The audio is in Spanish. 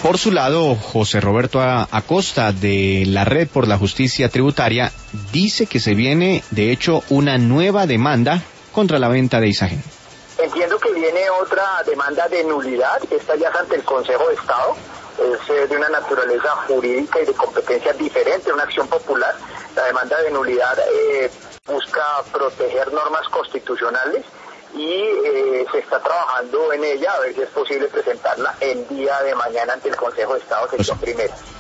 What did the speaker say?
Por su lado, José Roberto Acosta, de la Red por la Justicia Tributaria, dice que se viene, de hecho, una nueva demanda contra la venta de Isagen. Entiendo que viene otra demanda de nulidad, esta ya es ante el Consejo de Estado, es de una naturaleza jurídica y de competencia diferente, una acción popular. La demanda de nulidad busca proteger normas constitucionales y se está trabajando en ella, a ver si es posible presentarla el día de mañana ante el Consejo de Estado, sección primera.